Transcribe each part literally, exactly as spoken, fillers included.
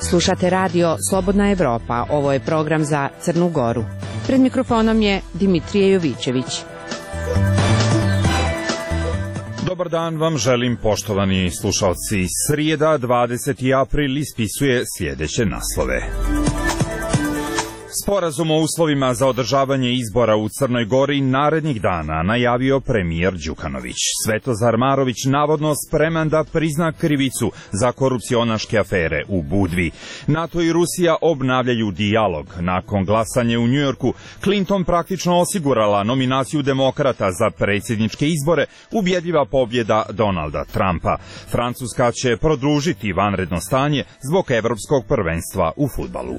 Slušate radio Slobodna Evropa, ovo je program za Crnu Goru. Pred mikrofonom je Dimitrije Jovićević. Dobar dan vam želim, poštovani slušalci. Srijeda, dvadeseti april, ispisuje sljedeće naslove. Sporazum o uslovima za održavanje izbora u Crnoj Gori narednih dana najavio premijer Đukanović. Svetozar Marović navodno spreman da prizna krivicu za korupcionaške afere u Budvi. NATO i Rusija obnavljaju dijalog. Nakon glasanja u Njujorku, Clinton praktično osigurala nominaciju demokrata za predsjedničke izbore, ubjedljiva pobjeda Donalda Trumpa. Francuska će produžiti vanredno stanje zbog evropskog prvenstva u fudbalu.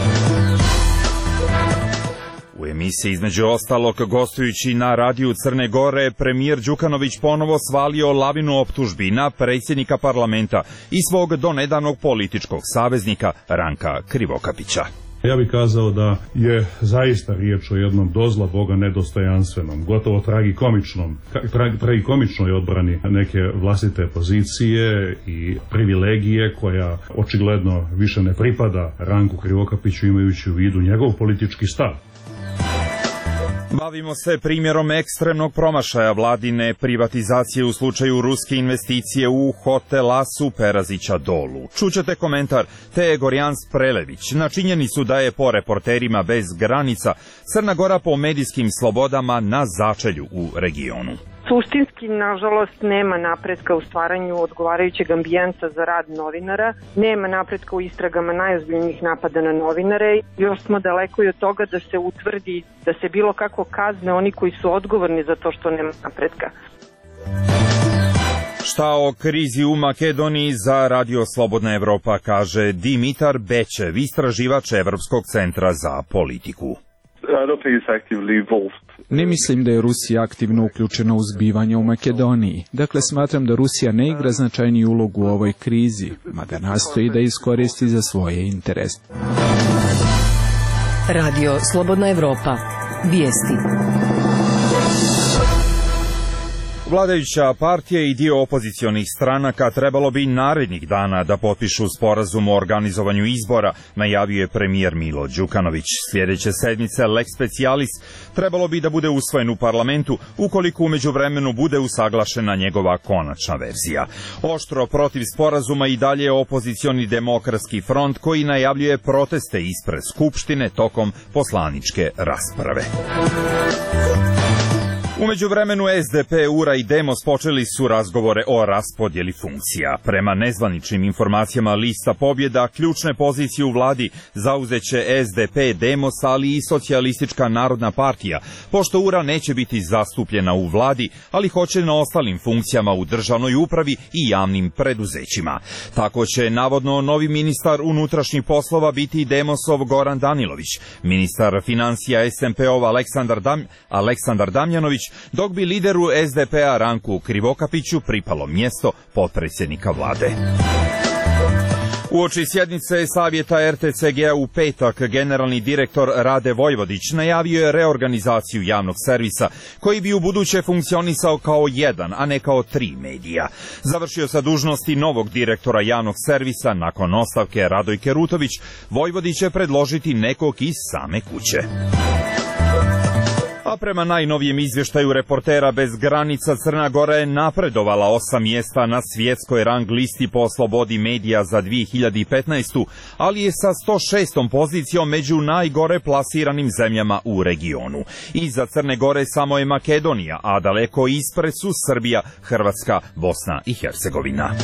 U emisiji između ostalog, gostujući na radiju Crne Gore, premijer Đukanović ponovo svalio lavinu optužbi na predsjednika parlamenta i svog donedavnog političkog saveznika Ranka Krivokapića. Ja bih kazao da je zaista riječ o jednom dozla Boga nedostojanstvenom, gotovo tragikomičnom, tra, tragikomičnoj odbrani neke vlastite pozicije i privilegije koja očigledno više ne pripada Ranku Krivokapiću, imajući u vidu njegov politički stav. Bavimo se primjerom ekstremnog promašaja vladine privatizacije u slučaju ruske investicije u hotelasu Perazića Dolu. Čućete komentar te Gorjans Prelević na činjenicu da je po reporterima bez granica Crna Gora po medijskim slobodama na začelju u regionu. Suštinski, nažalost, nema napretka u stvaranju odgovarajućeg ambijenta za rad novinara, nema napretka u istragama najozbiljnijih napada na novinare. Još smo daleko i od toga da se utvrdi, da se bilo kako kazne oni koji su odgovorni za to što nema napretka. Šta o krizi u Makedoniji za Radio Slobodna Evropa kaže Dimitar Bećev, istraživač Evropskog centra za politiku. Ne mislim da je Rusija aktivno uključena u zbivanje u Makedoniji. Dakle, smatram da Rusija ne igra značajniju ulogu u ovoj krizi, mada nastoji da iskoristi za svoje interese. Radio Slobodna Evropa. Vijesti. Vladajuća partija i dio opozicionih stranaka trebalo bi narednih dana da potpišu sporazum o organizovanju izbora, najavio je premijer Milo Đukanović. Sljedeće sedmice lex specialis trebalo bi da bude usvojen u parlamentu, ukoliko u međuvremenu bude usaglašena njegova konačna verzija. Oštro protiv sporazuma i dalje je opozicioni demokratski front koji najavljuje proteste ispred Skupštine tokom poslaničke rasprave. U međuvremenu S D P, U R A i Demos počeli su razgovore o raspodjeli funkcija. Prema nezvaničnim informacijama lista pobjeda, ključne pozicije u vladi zauzeće S D P, Demos, ali i Socijalistička narodna partija, pošto U R A neće biti zastupljena u vladi, ali hoće na ostalim funkcijama u državnoj upravi i javnim preduzećima. Tako će navodno novi ministar unutrašnjih poslova biti Demosov Goran Danilović, ministar financija S M P-ov Aleksandar, Dam, Aleksandar Damjanović, dok bi lideru S D P-a Ranku Krivokapiću pripalo mjesto potpredsjednika vlade. Uoči sjednice Savjeta R T C G-a u petak, generalni direktor Rade Vojvodić najavio je reorganizaciju javnog servisa, koji bi u buduće funkcionisao kao jedan, a ne kao tri medija. Završio sa dužnosti novog direktora javnog servisa nakon ostavke Radojke Rutović, Vojvodić će predložiti nekog iz same kuće. A prema najnovijem izvještaju Reportera bez granica, Crna Gora je napredovala osam mjesta na svjetskoj rang listi po slobodi medija za dvije hiljade petnaestu. ali je sa sto šestom pozicijom među najgore plasiranim zemljama u regionu. Iza Crne Gore samo je Makedonija, a daleko ispred su Srbija, Hrvatska, Bosna i Hercegovina.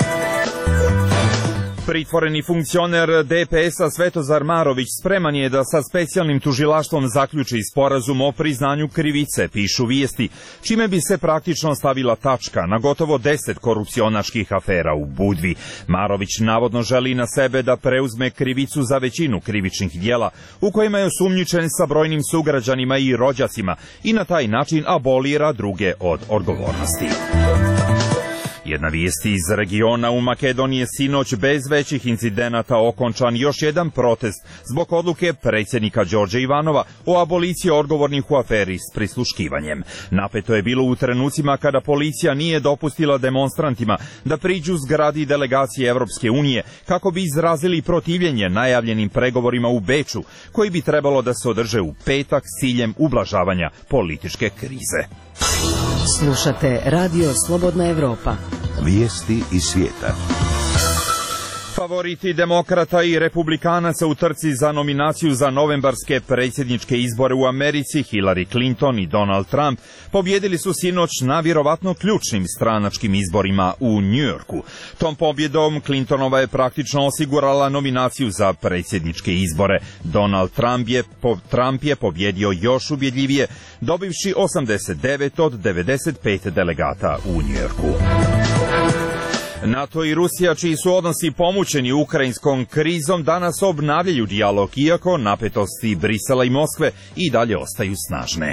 Pritvoreni funkcioner D P S-a Svetozar Marović spreman je da sa specijalnim tužilaštvom zaključi sporazum o priznanju krivice, pišu vijesti, čime bi se praktično stavila tačka na gotovo deset korupcionaških afera u Budvi. Marović navodno želi na sebe da preuzme krivicu za većinu krivičnih djela u kojima je osumnjičen sa brojnim sugrađanima i rođacima i na taj način abolira druge od odgovornosti. Jedna vijest iz regiona: u Makedoniji je sinoć bez većih incidenata okončan još jedan protest zbog odluke predsjednika Đorđa Ivanova o aboliciji odgovornih u aferi s prisluškivanjem. Napeto je bilo u trenucima kada policija nije dopustila demonstrantima da priđu zgradi delegacije Evropske unije kako bi izrazili protivljenje najavljenim pregovorima u Beču, koji bi trebalo da se održe u petak s ciljem ublažavanja političke krize. Slušate Radio Slobodna Evropa. Vijesti iz svijeta. Favoriti demokrata i republikanaca u trci za nominaciju za novembarske predsjedničke izbore u Americi, Hillary Clinton i Donald Trump, pobjedili su sinoć na vjerovatno ključnim stranačkim izborima u Njujorku. Tom pobjedom Clintonova je praktično osigurala nominaciju za predsjedničke izbore. Donald Trump je, po, Trump je pobjedio još ubjedljivije, dobivši osamdeset devet od devedeset pet delegata u Njujorku. NATO i Rusija, čiji su odnosi pomućeni ukrajinskom krizom, danas obnavljaju dijalog, iako napetosti Brisela i Moskve i dalje ostaju snažne.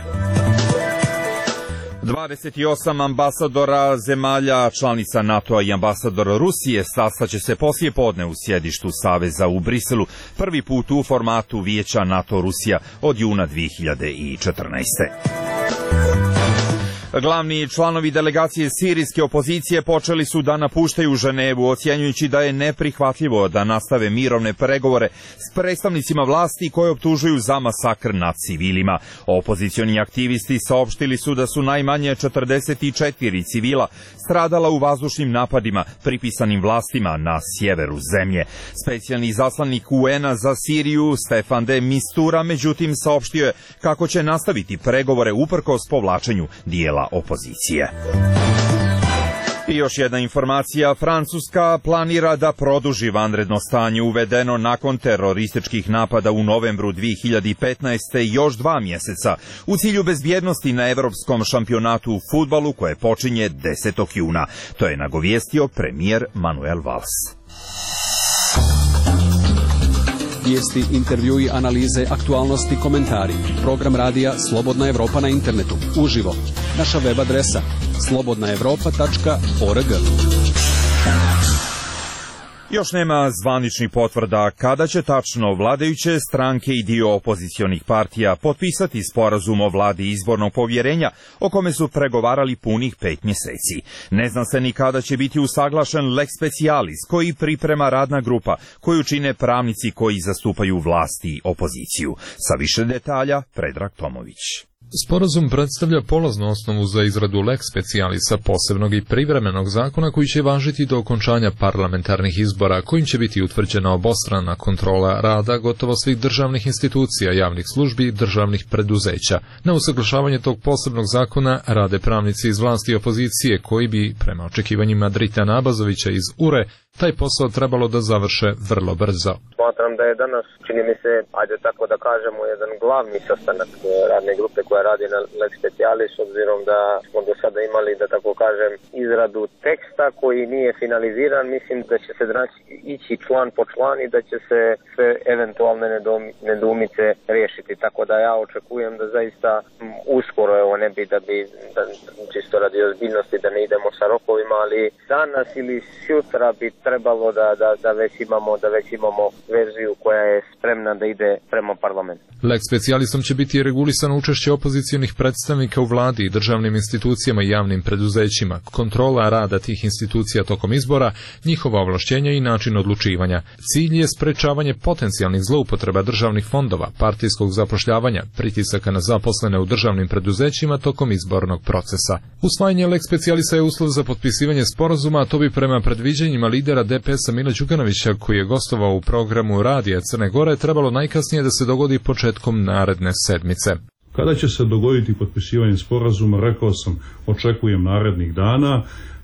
dvadeset osam ambasadora zemalja članica NATO-a i ambasador Rusije sastaće se poslije podne u sjedištu Saveza u Briselu, prvi put u formatu Vijeća NATO-Rusija od juna dvije hiljade četrnaeste. Glavni članovi delegacije sirijske opozicije počeli su da napuštaju Ženevu, ocjenjujući da je neprihvatljivo da nastave mirovne pregovore s predstavnicima vlasti koje optužuju za masakr nad civilima. Opozicioni aktivisti saopštili su da su najmanje četrdeset četiri civila stradala u vazdušnim napadima pripisanim vlastima na sjeveru zemlje. Specijalni izaslanik U N-a za Siriju Stefan de Mistura međutim saopštio je kako će nastaviti pregovore uprkos povlačenju dijela opozicije. I još jedna informacija: Francuska planira da produži vanredno stanje uvedeno nakon terorističkih napada u novembru dvije hiljade petnaeste još dva mjeseca u cilju bezbjednosti na evropskom šampionatu u fudbalu koje počinje desetog juna. To je nagovijestio premijer Manuel Valls. Vijesti, intervjui, analize, aktualnosti, komentari. Program radija Slobodna Evropa na internetu. Uživo. Naša web adresa slobodna evropa tačka org. Još nema zvaničnih potvrda kada će tačno vladajuće stranke i dio opozicionih partija potpisati sporazum o vladi izbornog povjerenja o kome su pregovarali punih pet mjeseci. Ne zna se ni kada će biti usaglašen lex specialis koji priprema radna grupa koju čine pravnici koji zastupaju vlast i opoziciju. Sa više detalja Predrag Tomović. Sporazum predstavlja polaznu osnovu za izradu lex specialisa, posebnog i privremenog zakona koji će važiti do okončanja parlamentarnih izbora, kojim će biti utvrđena obostrana kontrola rada gotovo svih državnih institucija, javnih službi i državnih preduzeća. Na usaglašavanje tog posebnog zakona rade pravnici iz vlasti i opozicije koji bi, prema očekivanjima Dritana Abazovića iz U R E, taj posao trebalo da završe vrlo brzo. Smatram da je danas, čini mi se, ajde tako da kažemo, jedan glavni sastanak radne grupe koja radi na lex specialis, obzirom da smo do sada imali, da tako kažem, izradu teksta koji nije finaliziran. Mislim da će se danas ići član po član i da će se sve eventualne nedoumice riješiti. Tako da ja očekujem da zaista uskoro, evo ne bi da bi, da, čisto radi ozbiljnosti da ne idemo sa rokovima, ali danas ili sutra bi trebalo da, da, da već imamo, da već imamo verziju koja je spremna da ide prema parlamentu. Lex specialisom će biti regulisano učešće opozicionih predstavnika u vladi i državnim institucijama i javnim preduzećima, kontrola rada tih institucija tokom izbora, njihova ovlašćenja i način odlučivanja. Cilj je sprečavanje potencijalnih zloupotreba državnih fondova, partijskog zapošljavanja, pritisaka na zaposlene u državnim preduzećima tokom izbornog procesa. Usvajanje lex specialisa je uslov za potpisivanje sporazuma, a to bi prema predviđanjima lidera D P S-a Mila Đukanovića, koji je gostovao u programu Radija Crne Gore, trebalo najkasnije da se dogodi početkom naredne sedmice. Kada će se dogoditi potpisivanje sporazuma, rekao sam, očekujem narednih dana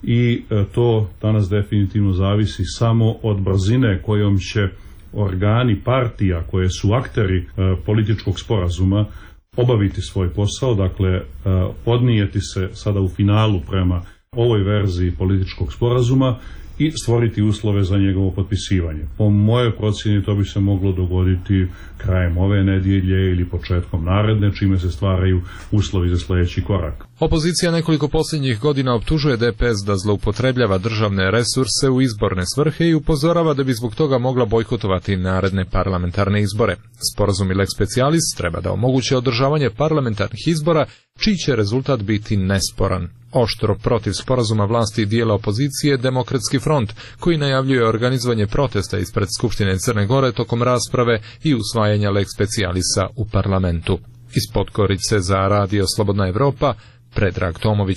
i to danas definitivno zavisi samo od brzine kojom će organi partija koje su akteri političkog sporazuma obaviti svoj posao, dakle podnijeti se sada u finalu prema ovoj verziji političkog sporazuma i stvoriti uslove za njegovo potpisivanje. Po mojoj procjeni to bi se moglo dogoditi krajem ove nedjelje ili početkom naredne, čime se stvaraju uslovi za sljedeći korak. Opozicija nekoliko posljednjih godina optužuje D P S da zloupotrebljava državne resurse u izborne svrhe i upozorava da bi zbog toga mogla bojkotovati naredne parlamentarne izbore. Sporazum i lex specialis treba da omoguće održavanje parlamentarnih izbora, čiji će rezultat biti nesporan. Oštro protiv sporazuma vlasti i dijela opozicije Demokratski front, koji najavljuje organizovanje protesta ispred Skupštine Crne Gore tokom rasprave i usvajanja lex specialisa u parlamentu. Iz Podgorice za Radio Slobodna Evropa, Predrag Tomović.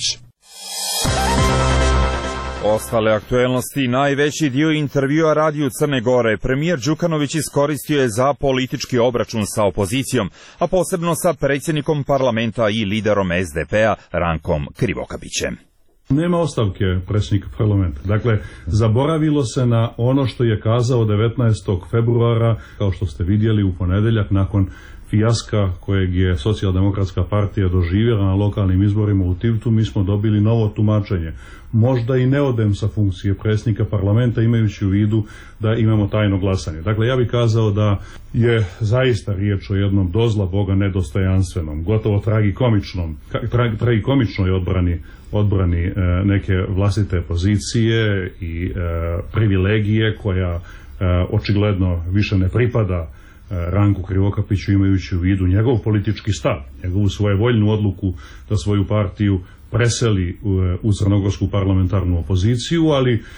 Ostale aktuelnosti, najveći dio intervjua Radiju Crne Gore premijer Đukanović iskoristio je za politički obračun sa opozicijom, a posebno sa predsjednikom parlamenta i liderom S D P-a Rankom Krivokapićem. Nema ostavke predsjednika parlamenta. Dakle, zaboravilo se na ono što je kazao devetnaestog februara, kao što ste vidjeli u ponedjeljak, nakon fijaska kojeg je Socijaldemokratska partija doživjela na lokalnim izborima u Tivtu. Mi smo dobili novo tumačenje. Možda i ne odem sa funkcije predsjednika parlamenta, imajući u vidu da imamo tajno glasanje. Dakle, ja bih kazao da je zaista riječ o jednom dozla Boga nedostojanstvenom, gotovo tragikomičnom, tra, tragikomičnoj odbrani, odbrani e, neke vlastite pozicije i e, privilegije koja e, očigledno više ne pripada Ranku Krivokapiću, imajući u vidu njegov politički stav, njegovu svojevoljnu odluku da svoju partiju preseli u, u crnogorsku parlamentarnu opoziciju, ali e,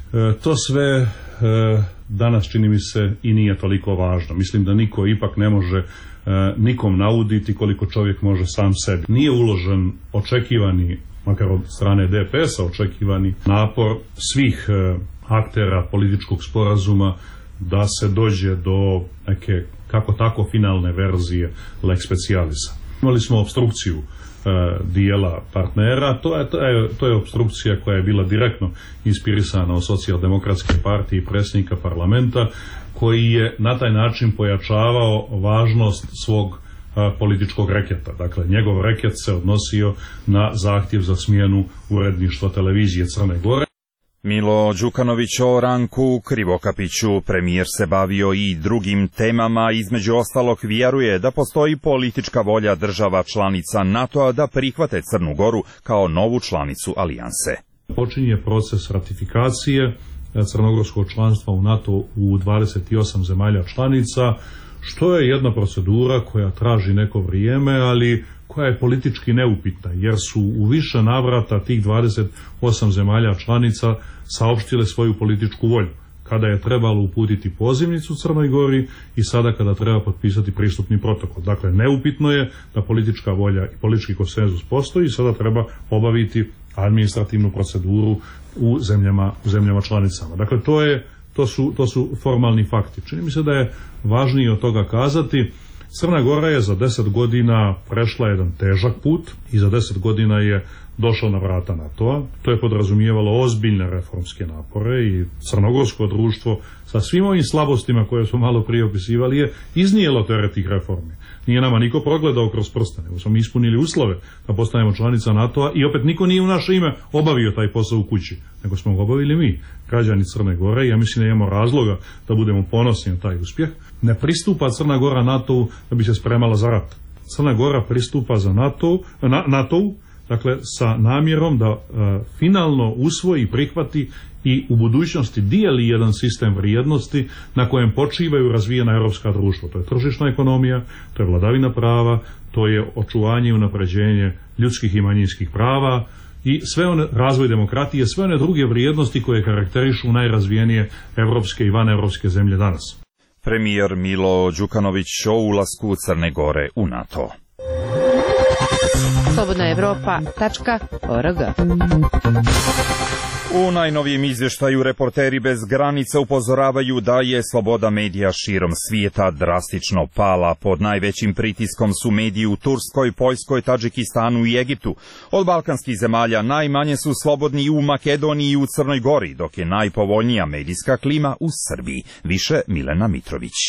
to sve e, danas čini mi se i nije toliko važno. Mislim da niko ipak ne može e, nikom nauditi koliko čovjek može sam sebi. Nije uložen očekivani, makar od strane D P S-a, očekivani napor svih e, aktera političkog sporazuma da se dođe do neke kako tako finalne verzije lex specialisa. Imali smo opstrukciju e, dijela partnera, to je, to, je, to je opstrukcija koja je bila direktno inspirisana od Socijaldemokratske partije i predsjednika parlamenta, koji je na taj način pojačavao važnost svog a, političkog reketa. Dakle, njegov reket se odnosio na zahtjev za smjenu uredništva televizije Crne Gore. Milo Đukanović o Ranku Krivokapiću. Premijer se bavio i drugim temama, između ostalog vjeruje da postoji politička volja država članica NATO-a da prihvate Crnu Goru kao novu članicu alijanse. Počinje proces ratifikacije crnogorskog članstva u NATO u dvadeset osam zemalja članica, što je jedna procedura koja traži neko vrijeme, ali koja je politički neupitna, jer su u više navrata tih dvadeset osam zemalja članica saopštile svoju političku volju, kada je trebalo uputiti pozivnicu Crnoj Gori i sada kada treba potpisati pristupni protokol. Dakle, neupitno je da politička volja i politički konsenzus postoji i sada treba obaviti administrativnu proceduru u zemljama, u zemljama članicama. Dakle, to je, to su, to su formalni fakti. Čini mi se da je važnije od toga kazati. Crna Gora je za deset godina prešla jedan težak put i za deset godina je došla na vrata NATO-a. To je podrazumijevalo ozbiljne reformske napore i crnogorsko društvo sa svim ovim slabostima koje smo malo prije opisivali je iznijelo teret tih reformi. Nije nama niko progledao kroz prste, nego smo ispunili uslove da postanemo članica NATO-a i opet niko nije u naše ime obavio taj posao u kući, nego smo ga obavili mi, građani Crne Gore, i ja mislim da imamo razloga da budemo ponosni na taj uspjeh. Ne pristupa Crna Gora NATO-u da bi se spremala za rat. Crna Gora pristupa za NATO, na, NATO-u, dakle sa namjerom da e, finalno usvoji i prihvati i u budućnosti dijeli jedan sistem vrijednosti na kojem počivaju razvijena europska društva. To je tržišna ekonomija, to je vladavina prava, to je očuvanje i unapređenje ljudskih i manjinskih prava i sve one, razvoj demokratije, sve one druge vrijednosti koje karakterišu najrazvijenije europske i vaneuropske zemlje danas. Premijer Milo Đukanović o ulasku Crne Gore u NATO. slobodna evropa tačka org. U najnovijem izvještaju Reporteri bez granica upozoravaju da je sloboda medija širom svijeta drastično pala. Pod najvećim pritiskom su mediji u Turskoj, Poljskoj, Tadžikistanu i Egiptu. Od balkanskih zemalja najmanje su slobodni u Makedoniji i u Crnoj Gori, dok je najpovoljnija medijska klima u Srbiji. Više Milena Mitrović.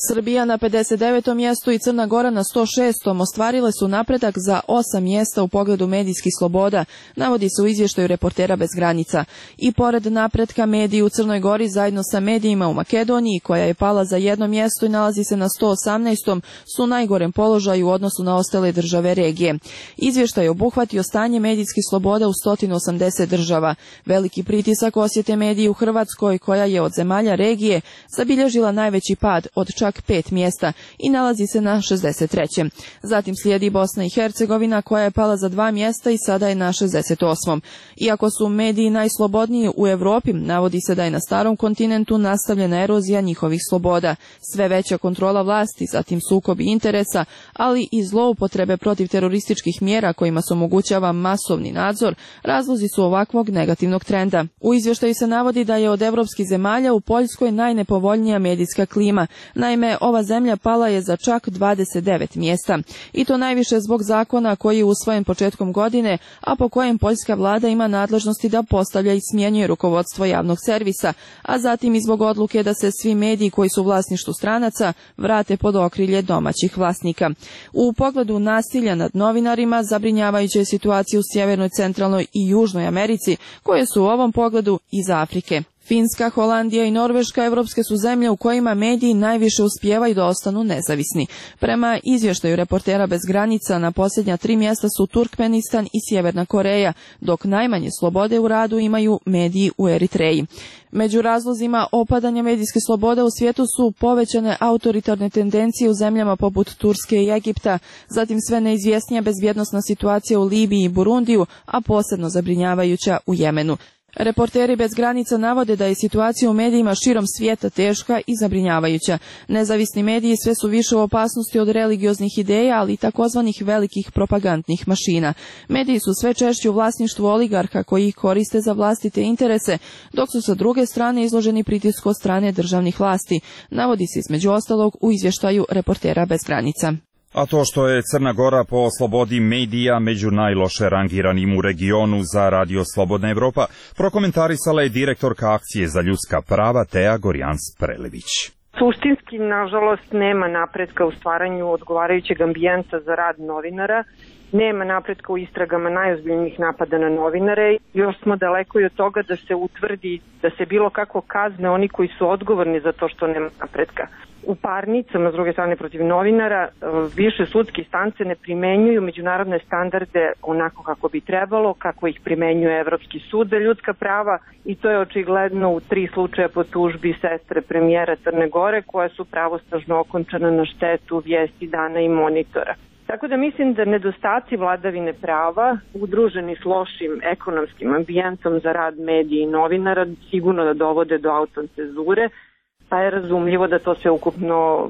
Srbija na pedeset devetom mjestu i Crna Gora na sto šestom ostvarile su napredak za osam mjesta u pogledu medijskih sloboda, navodi se u izvještaju Reportera bez granica. I pored napretka, mediji u Crnoj Gori zajedno sa medijima u Makedoniji, koja je pala za jedno mjesto i nalazi se na sto osamnaestom, su u najgorem položaju u odnosu na ostale države regije. Izvještaj obuhvatio stanje medijskih sloboda u sto osamdeset država. Veliki pritisak osjete mediji u Hrvatskoj, koja je od zemalja regije zabilježila najveći pad od čak pet mjesta i nalazi se na šezdeset trećem. Zatim slijedi Bosna i Hercegovina, koja je pala za dva mjesta i sada je na šezdeset osmom. Iako su mediji najslobodniji u Europi, navodi se da je na starom kontinentu nastavljena erozija njihovih sloboda. Sve veća kontrola vlasti, zatim sukobi interesa, ali i zloupotrebe protiv terorističkih mjera kojima se omogućava masovni nadzor, razlozi su ovakvog negativnog trenda. U izvještaju se navodi da je od evropskih zemalja u Poljskoj najnepovoljnija medijska klima. Naime, ova zemlja pala je za čak dvadeset devet mjesta. I to najviše zbog zakona koji je usvojen početkom godine, a po kojem poljska vlada ima nadležnosti da postavlja i smjenjuje rukovodstvo javnog servisa, a zatim i zbog odluke da se svi mediji koji su u vlasništvu stranaca vrate pod okrilje domaćih vlasnika. U pogledu nasilja nad novinarima zabrinjavajuća je situacija u Sjevernoj, Centralnoj i Južnoj Americi, koje su u ovom pogledu iz Afrike. Finska, Holandija i Norveška evropske su zemlje u kojima mediji najviše uspijevaju da ostanu nezavisni. Prema izvještaju Reportera bez granica, na posljednja tri mjesta su Turkmenistan i Sjeverna Koreja, dok najmanje slobode u radu imaju mediji u Eritreji. Među razlozima opadanja medijske slobode u svijetu su povećane autoritarne tendencije u zemljama poput Turske i Egipta, zatim sve neizvjesnija bezbjednosna situacija u Libiji i Burundiju, a posebno zabrinjavajuća u Jemenu. Reporteri bez granica navode da je situacija u medijima širom svijeta teška i zabrinjavajuća. Nezavisni mediji sve su više u opasnosti od religioznih ideja, ali i takozvanih velikih propagandnih mašina. Mediji su sve češće u vlasništvu oligarha koji ih koriste za vlastite interese, dok su sa druge strane izloženi pritisku od strane državnih vlasti, navodi se između ostalog u izvještaju Reportera bez granica. A to što je Crna Gora po slobodi medija među najloše rangiranim u regionu za Radio Slobodna Evropa, prokomentarisala je direktorka Akcije za ljudska prava Teja Gorjans-Prelević. Suštinski, nažalost, nema napretka u stvaranju odgovarajućeg ambijenta za rad novinara, nema napretka u istragama najozbiljnijih napada na novinare, još smo daleko i od toga da se utvrdi, da se bilo kako kazne oni koji su odgovorni za to što nema napretka. U parnicama, s druge strane, protiv novinara, više sudske instance ne primenjuju međunarodne standarde onako kako bi trebalo, kako ih primenjuje Evropski sud za ljudska prava, i to je očigledno u tri slučaja po tužbi sestre premijera Crne Gore, koja su pravosnažno okončana na štetu Vijesti dana i Monitora. Tako da mislim da nedostaci vladavine prava, udruženi s lošim ekonomskim ambijentom za rad medija i novinara, sigurno da dovode do autocenzure, pa je razumljivo da to sve ukupno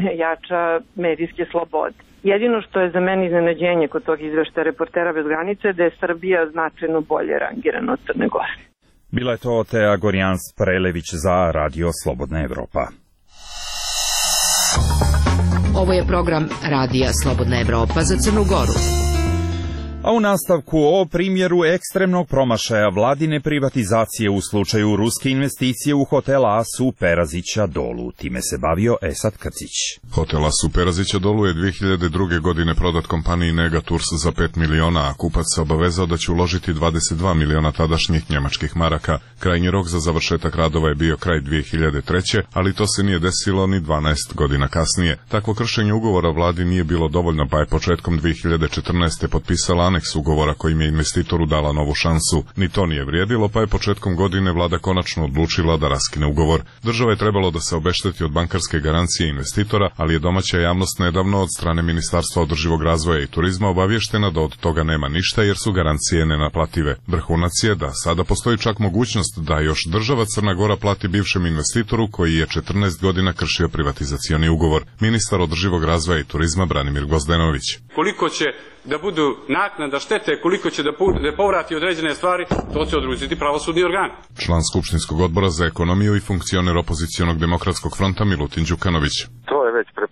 jača medijske slobode. Jedino što je za mene iznenađenje kod tog izveštaja Reportera bez granice je da je Srbija značajno bolje rangirana od Crne Gore. Bila je to Teja Gorjans-Prelević za Radio Slobodna Evropa. Ovo je program Radija Slobodna Evropa za Crnu Goru. A u nastavku o primjeru ekstremnog promašaja vladine privatizacije u slučaju ruske investicije u hotel As u Perazića Dolu. Time se bavio Esad Krcić. Hotel As u Perazića Dolu je dve hiljade druge. godine prodat kompaniji Negatours za pet miliona, a kupac se obavezao da će uložiti dvadeset dva miliona tadašnjih njemačkih maraka. Krajnji rok za završetak radova je bio kraj dve hiljade treće. ali to se nije desilo ni dvanaest godina kasnije. Takvo kršenje ugovora vladi nije bilo dovoljno, pa je početkom dve hiljade četrnaeste. potpisala aneks ugovora kojim je investitoru dala novu šansu. Ni to nije vrijedilo, pa je početkom godine vlada konačno odlučila da raskine ugovor. Država je trebalo da se obešteti od bankarske garancije investitora, ali je domaća javnost nedavno od strane Ministarstva održivog razvoja i turizma obavještena da od toga nema ništa jer su garancije nenaplative. Vrhunac je da sada postoji čak mogućnost da još država Crna Gora plati bivšem investitoru koji je četrnaest godina kršio privatizacioni ugovor. Ministar održivog razvoja i turizma Branimir Gozdenović. Koliko će da budu naknada štete, koliko će da povrati određene stvari, to će odlučiti pravosudni organ. Član Skupštinskog odbora za ekonomiju i funkcioner opozicionog demokratskog fronta Milutin Đukanović. To je već prepoznato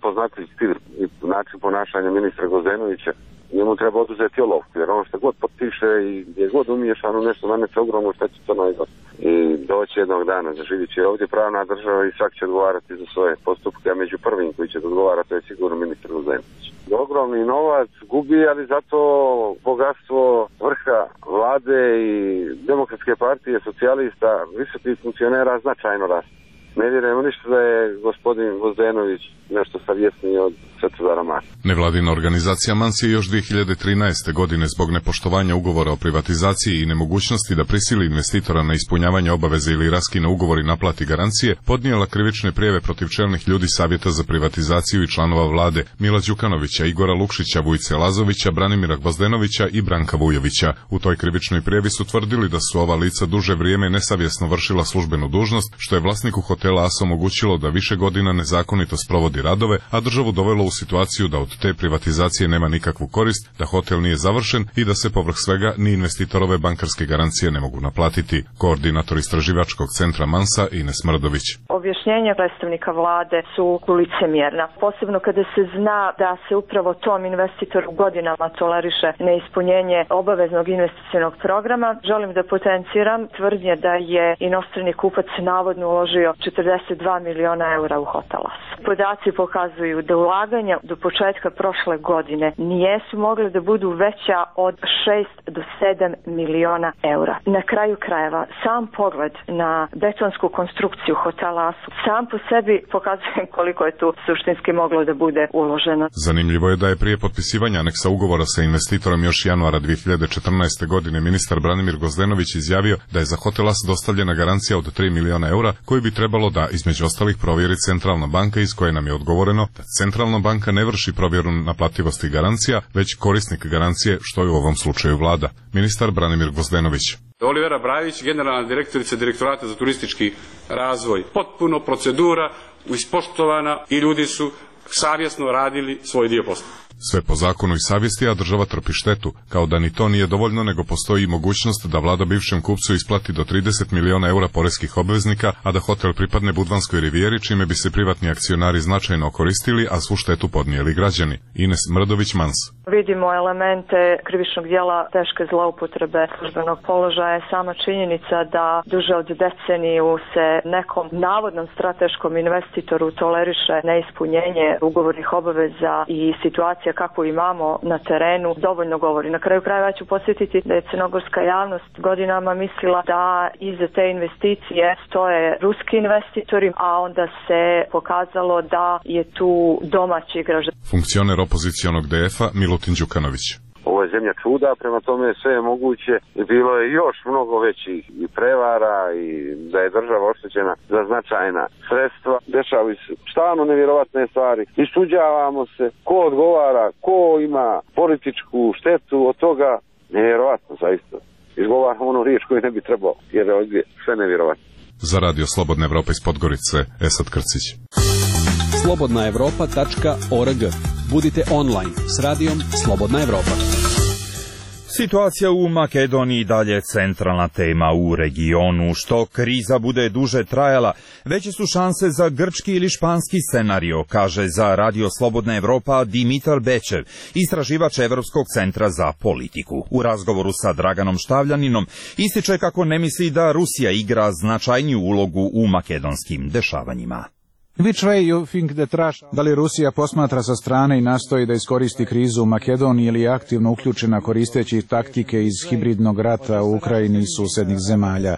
prepoznatljiv stil i način ponašanja ministra Gvozdenovića, njemu treba oduzeti olovku, jer ono što god potpiše i gdje god umiješano nešto nanese ogromnu štetu Crnoj Gori. I doći jednog dana, zaživit će ovdje pravna država i svak će odgovarati za svoje postupke, a među prvim koji će odgovarati je sigurno ministar Gvozdenović. Ogromni novac gubi, ali zato bogatstvo vrha vlade i Demokratske partije, socijalista, visokih funkcionera značajno raste. Ne vjerujemo ništa da je gospodin Gvozdenović nešto savjesniji od Svetozara Marsa. Nevladina organizacija Mans je još dvije hiljade trinaeste. godine zbog nepoštovanja ugovora o privatizaciji i nemogućnosti da prisili investitora na ispunjavanje obaveze ili raskine ugovor i naplati garancije, podnijela krivične prijave protiv čelnih ljudi Savjeta za privatizaciju i članova vlade Mila Đukanovića, Igora Lukšića, Vujice Lazovića, Branimira Gvozdenovića i Branka Vujovića. U toj krivičnoj prijavi su tvrdili da su ova lica duže vrijeme nesavjesno vršila službenu dužnost, što je vlasniku hotela As omogućilo da više godina nezakonito sprovodi radove, a državu dovelo u situaciju da od te privatizacije nema nikakvu korist, da hotel nije završen i da se povrh svega ni investitorove bankarske garancije ne mogu naplatiti. Koordinator istraživačkog centra Mansa Ines Mrdović. Objašnjenja predstavnika vlade su licemjerna, posebno kada se zna da se upravo tom investitoru godinama toleriše neispunjenje obaveznog investicionog programa. Želim da potenciram tvrdnje da je inostrani kupac navodno uložio četrdeset dva miliona eura u hotel As. Podaci pokazuju da ulaganja do početka prošle godine nijesu mogle da budu veća od šest do sedam miliona eura. Na kraju krajeva, sam pogled na betonsku konstrukciju hotela As sam po sebi pokazuje koliko je tu suštinski moglo da bude uloženo. Zanimljivo je da je prije potpisivanja aneksa ugovora sa investitorom još januara dvije hiljade četrnaeste. godine ministar Branimir Gvozdenović izjavio da je za hotel As dostavljena garancija od tri miliona eura, koju bi trebalo da, između ostalih, provjeri Centralna banka, iz koje nam je odgovoreno da Centralna banka ne vrši provjeru naplativosti garancija, već korisnik garancije, što je u ovom slučaju vlada. Ministar Branimir Gvozdenović. Olivera Brajić, generalna direktorica Direktorata za turistički razvoj. Potpuno procedura ispoštovana i ljudi su savjesno radili svoj dio posla. Sve po zakonu i savjesti, a država trpi štetu. Kao da ni to nije dovoljno, nego postoji i mogućnost da vlada bivšem kupcu isplati do trideset miliona eura poreskih obveznika, a da hotel pripadne Budvanskoj rivijeri, čime bi se privatni akcionari značajno koristili, a svu štetu podnijeli građani. Ines Mrdović, Mans. Vidimo elemente krivičnog djela teške zloupotrebe službenog položaja. Sama činjenica da duže od deceniju se nekom navodnom strateškom investitoru toleriše neispunjenje ugovornih obaveza i situacija kako imamo na terenu dovoljno govori. Na kraju krajeva ću podsjetiti da je crnogorska javnost godinama mislila da iza te investicije stoje ruski investitori, a onda se pokazalo da je tu domaći igrač. Funkcioner opozicionog D F-a Milutin Đukanović. Ovo je zemlja čuda, prema tome sve je moguće i bilo je još mnogo većih i prevara i da je država oštećena za značajna sredstva. Dešavaju se stvarno nevjerovatne stvari. Isuđavamo se, ko odgovara, ko ima političku štetu od toga, nevjerovatno zaista. Izgovaramo ono riječ koju ne bi trebao, jer je ovdje sve nevjerovatno. Za Radio Slobodna Evropa iz Podgorice, Esad Krcić. slobodna evropa tačka org. Budite online s radijom Slobodna Evropa. Situacija u Makedoniji dalje je centralna tema u regionu. Što kriza bude duže trajala, veće su šanse za grčki ili španski scenario, kaže za Radio Slobodna Evropa Dimitar Bečev, istraživač Evropskog centra za politiku. U razgovoru sa Draganom Štavljaninom ističe kako ne misli da Rusija igra značajniju ulogu u makedonskim dešavanjima. Da li Rusija posmatra sa strane i nastoji da iskoristi krizu u Makedoniji ili je aktivno uključena koristeći taktike iz hibridnog rata u Ukrajini i susednih zemalja?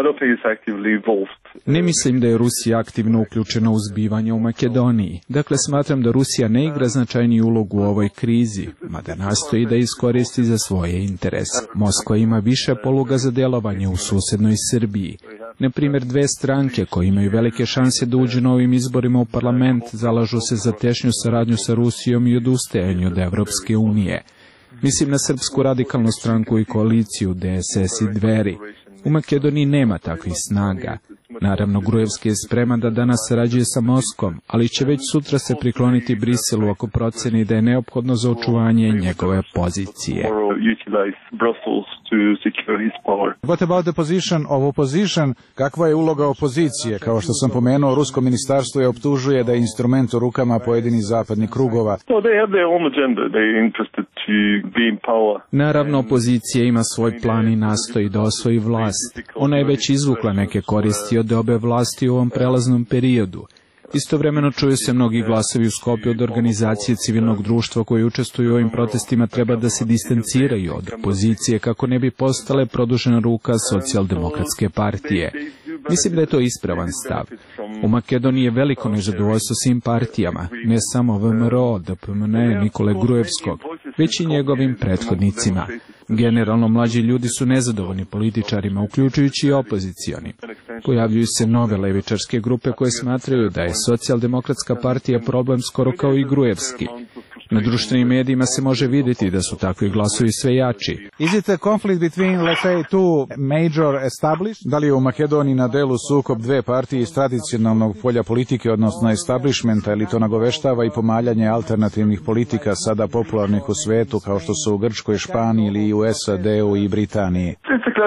Ne mislim da je Rusija aktivno uključena u zbivanje u Makedoniji. Dakle, smatram da Rusija ne igra značajniju ulogu u ovoj krizi, mada nastoji da iskoristi za svoje interese. Moskva ima više poluga za djelovanje u susednoj Srbiji. Na primjer, dve stranke koje imaju velike šanse da uđu na ovim izborima u parlament zalažu se za tešnju saradnju sa Rusijom i odustajanju od Evropske unije. Mislim na Srpsku radikalnu stranku i koaliciju D S S i Dveri. U Makedoniji nema takvih snaga. Naravno, Grujevski je spreman da danas sarađuje sa Moskvom, ali će već sutra se prikloniti Briselu ako proceni da je neophodno za očuvanje njegove pozicije. to secure his power. What about the position of opposition? Kakva je uloga opozicije? Kao što sam pomenuo, rusko ministarstvo je optužuje da je instrument u rukama pojedinih zapadnih krugova. So they have their own agenda. They are interested to gain power. Naravno, opozicija ima svoj plan i nastoji da osvoji vlast. Ona je već izvukla neke koristi od obe vlasti u ovom prelaznom periodu. Istovremeno čuju se mnogi glasovi u Skopju od organizacije civilnog društva koji učestvuju u ovim protestima treba da se distanciraju od opozicije kako ne bi postale produžena ruka socijaldemokratske partije. Mislim da je to ispravan stav. U Makedoniji je veliko nezadovoljstvo svim partijama, ne samo V M R O, D P M N, Nikole Grujevskog, već i njegovim prethodnicima. Generalno, mlađi ljudi su nezadovoljni političarima, uključujući i opozicioni. Pojavljuju se nove levičarske grupe koje smatraju da je socijaldemokratska partija problem skoro kao i Grujevski. Na društvenim medijima se može vidjeti da su takvi glasovi sve jači. Is it a conflict between, let's say, two major established? Da li je u Makedoniji na delu sukob dve partije iz tradicionalnog polja politike, odnosno establishmenta, ili to nagoveštava i pomaljanje alternativnih politika sada popularnih u svetu, kao što su u Grčkoj, Španiji ili u S A D-u i Britaniji?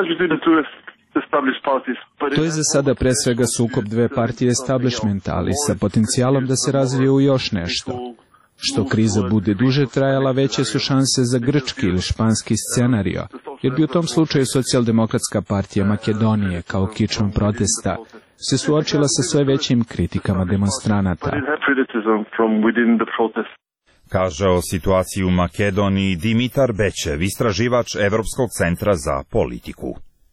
To je za sada pre svega sukob dve partije establishmenta, ali sa potencijalom da se razvije u još nešto. Što kriza bude duže trajala, veće su šanse za grčki ili španski scenario, jer bi u tom slučaju socijaldemokratska partija Makedonije, kao kičom protesta, se suočila sa sve većim kritikama demonstranata. Kaže o situaciji u Makedoniji Dimitar Bećev, istraživač Evropskog centra za politiku.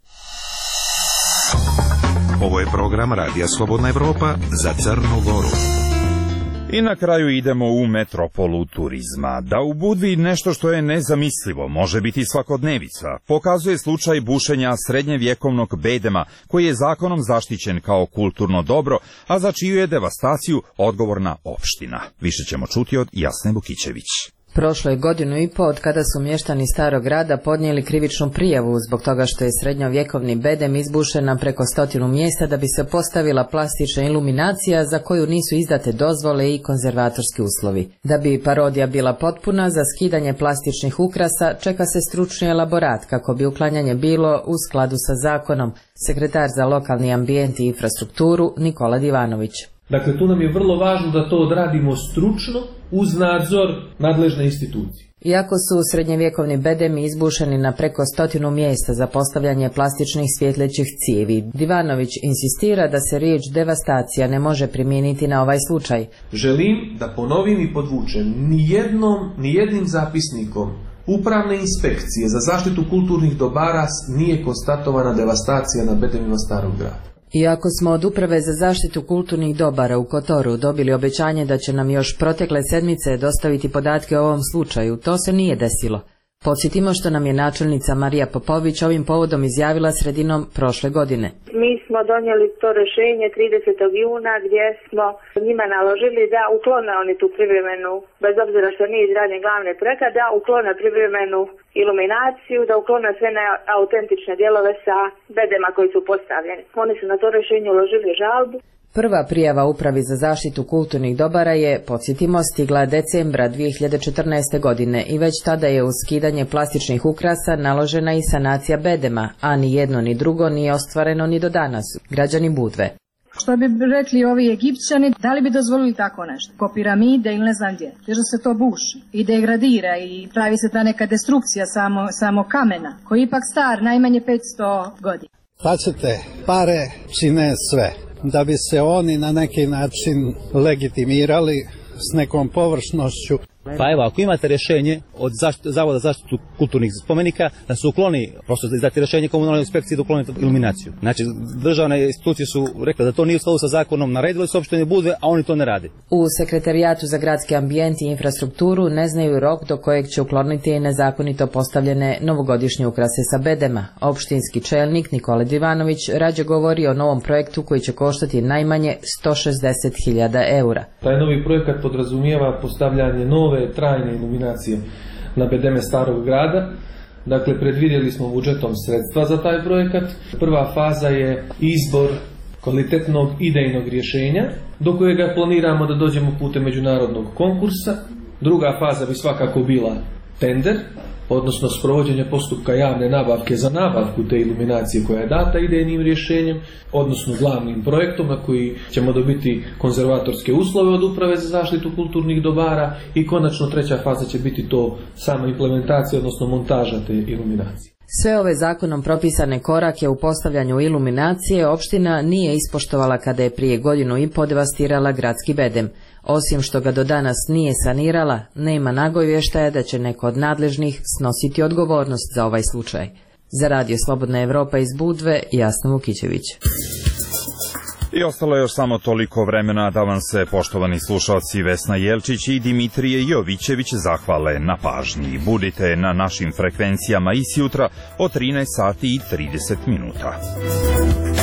Ovo je program Radija Slobodna Evropa za Crnu Goru. I na kraju idemo u metropolu turizma. Da u Budvi nešto što je nezamislivo može biti svakodnevica, pokazuje slučaj bušenja srednjevjekovnog bedema, koji je zakonom zaštićen kao kulturno dobro, a za čiju je devastaciju odgovorna opština. Više ćemo čuti od Jasne Vukićević. Prošlo je godinu i po od kada su mještani Starog grada podnijeli krivičnu prijavu zbog toga što je srednjovjekovni bedem izbušen na preko stotinu mjesta da bi se postavila plastična iluminacija za koju nisu izdate dozvole i konzervatorski uslovi. Da bi parodija bila potpuna, za skidanje plastičnih ukrasa čeka se stručni elaborat kako bi uklanjanje bilo u skladu sa zakonom, sekretar za lokalni ambijent i infrastrukturu Nikola Divanović. Dakle, tu nam je vrlo važno da to odradimo stručno uz nadzor nadležne institucije. Iako su srednjevjekovni bedemi izbušeni na preko stotinu mjesta za postavljanje plastičnih svjetlećih cijevi, Divanović insistira da se riječ devastacija ne može primijeniti na ovaj slučaj. Želim da ponovim i podvučem, nijednom, nijednim zapisnikom Upravne inspekcije za zaštitu kulturnih dobara nije konstatovana devastacija na bedemima Starog grada. Iako smo od Uprave za zaštitu kulturnih dobara u Kotoru dobili obećanje da će nam još protekle sedmice dostaviti podatke o ovom slučaju, to se nije desilo. Podsjetimo što nam je načelnica Marija Popović ovim povodom izjavila sredinom prošle godine. Mi smo donijeli to rješenje tridesetog juna gdje smo njima naložili da uklone oni tu privremenu, bez obzira što nije izrađen glavni projekat, da uklone privremenu iluminaciju, da uklone sve autentične dijelove sa bedema koji su postavljeni. Oni su na to rješenje uložili žalbu. Prva prijava Upravi za zaštitu kulturnih dobara je, podsjetimo, stigla decembra dvije hiljade četrnaeste. godine i već tada je uz skidanje plastičnih ukrasa naložena i sanacija bedema, a ni jedno ni drugo nije ostvareno ni do danas. Građani Budve. Što bi rekli ovi Egipćani, da li bi dozvolili tako nešto? Ko piramide ili ne znam gdje. Jer se to buši i degradira i pravi se ta neka destrukcija samo, samo kamena, koji je ipak star najmanje petsto godina. Pačete, pare čine sve. Da bi se oni na neki način legitimirali s nekom površnošću. Pa evo, ako imate rješenje od zaštitu, Zavoda za zaštitu kulturnih spomenika, da se ukloni, prosto da izdati rješenje komunalnoj inspekciji da ukloni iluminaciju. Znači, državne institucije su rekle da to nije u skladu sa zakonom, naredili su opštine Budve, a oni to ne rade. U Sekretarijatu za gradski ambijent i infrastrukturu ne znaju rok do kojeg će ukloniti nezakonito postavljene novogodišnje ukrase sa bedema. Opštinski čelnik Nikola Divanović rađe govori o novom projektu koji će koštati najmanje sto šezdeset hiljada eura. Taj novi projekat podrazumijeva postavljanje nove trajne iluminacije na bedeme Starog grada. Dakle, predvidjeli smo budžetom sredstva za taj projekat. Prva faza je izbor kvalitetnog idejnog rješenja, do kojega planiramo da dođemo putem međunarodnog konkursa. Druga faza bi svakako bila tender, odnosno sprovođenje postupka javne nabavke za nabavku te iluminacije koja je data idejnim rješenjem, odnosno glavnim projektom na koji ćemo dobiti konzervatorske uslove od Uprave za zaštitu kulturnih dobara i konačno treća faza će biti to sama implementacija, odnosno montaža te iluminacije. Sve ove zakonom propisane korake u postavljanju iluminacije opština nije ispoštovala kada je prije godinu i po devastirala gradski bedem. Osim što ga do danas nije sanirala, nema nagovještaja da će neko od nadležnih snositi odgovornost za ovaj slučaj. Za Radio Slobodna Evropa iz Budve, Jasna Vukićević. I ostalo je još samo toliko vremena da vam se, poštovani slušalci, Vesna Jelčić i Dimitrije Jovićević zahvale na pažnji. Budite na našim frekvencijama i sjutra od trinaest sati i trideset minuta.